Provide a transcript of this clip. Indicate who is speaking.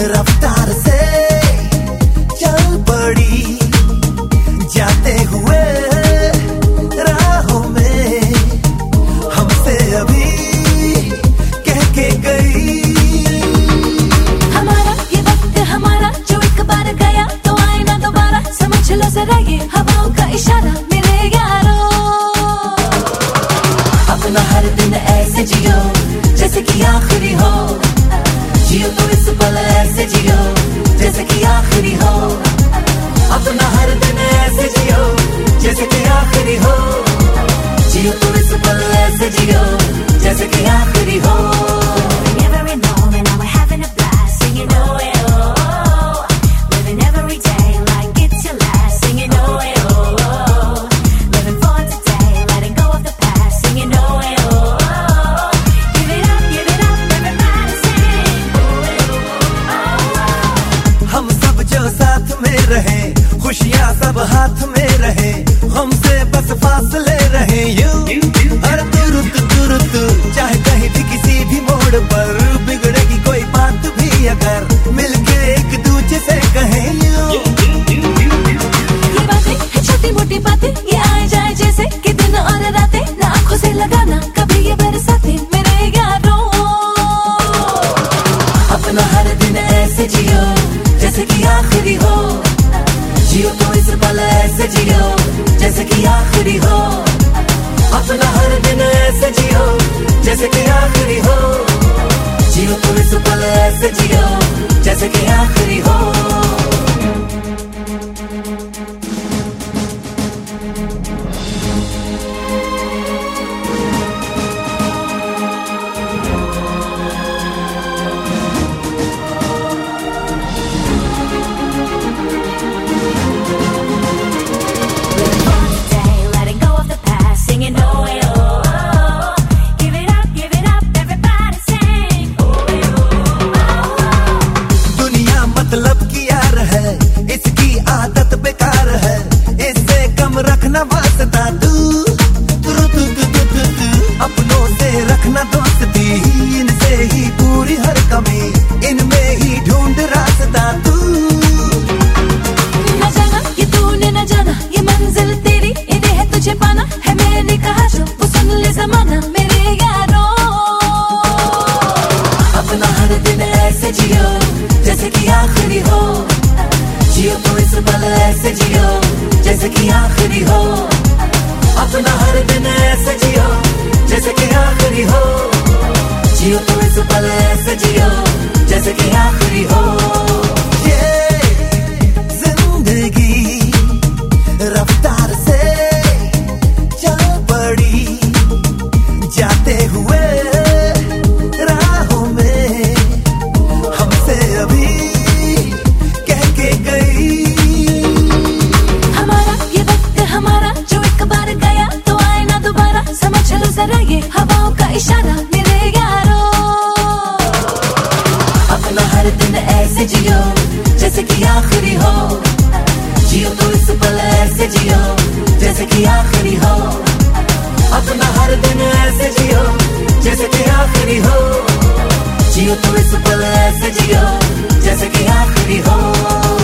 Speaker 1: रफ्तार से चल पड़ी, जाते हुए राहों में हमसे अभी कह के गई।
Speaker 2: हमारा ये वक्त हमारा जो एक बार गया तो आए ना दोबारा, समझ लो जरा ये हवाओं का इशारा मेरे यारों। अपना हर दिन ऐसे जियो जैसे कि आखिरी हो, जियो तो इस पल ऐसे जियो जैसे कि आखिरी हो। अपना हर दिन ऐसे जियो जैसे कि आखिरी हो, जियो तो इस पल ऐसे जियो जैसे कि आखिरी हो।
Speaker 1: रहे खुशियाँ सब हाथ में रहे, हमसे बस फासले रहे यूं हर तुरंत चाहे कहीं भी किसी भी मोड़ पर बिगड़ेगी कोई बात भी अगर मिलके एक दूसरे से कहें यूं।
Speaker 2: ये बातें है छोटी मोटी बातें, ये आए जाए जैसे कि दिन और रातें, ना आंखों से लगाना कभी ये बरसाते मेरे यारों। अपना हर दिन ऐसे जियो जैसे कि आखिरी हो, जियो तो इस पल ऐसे जियो जैसे कि आखिरी हो। अपना हर दिन ऐसे जियो जैसे कि आखिरी हो, जियो तो इस पल ऐसे जियो जैसे कि आखिरी हो।
Speaker 1: रखना वास्ता तू अपनों से रखना दोस्ती, इनसे ही पूरी हर कमी, इनमें ही ढूंढ रास्ता तू।
Speaker 2: न जाना ये तूने न जाना, ये मंजिल तेरी इन्हें है तुझे पाना, है मैंने कहा जो वो सुन ले जमाना मेरे यारों। अपना हर दिन ऐसे जियो जैसे कि आखिरी हो, जियो तो इस पल ऐसे जियो जैसे कि आखिरी हो। अपना हर दिन ऐसे जियो जैसे कि आखिरी हो, जियो तो इस पल ऐसे जियो जैसे कि आखिरी हो।
Speaker 1: ये जिंदगी रफ्तार से चल पड़ी, जाते हुए राहों में हमसे अभी कह के गई। समझ लो जरा ये हवाओं का इशारा मेरे यारों। अपना हर दिन ऐसे जियो जैसे कि आखिरी हो, जियो तो इस पल ऐसे जियो जैसे कि आखिरी हो। अपना हर दिन ऐसे जियो जैसे कि आखिरी हो, जियो तो इस पल ऐसे जियो जैसे कि आखिरी हो।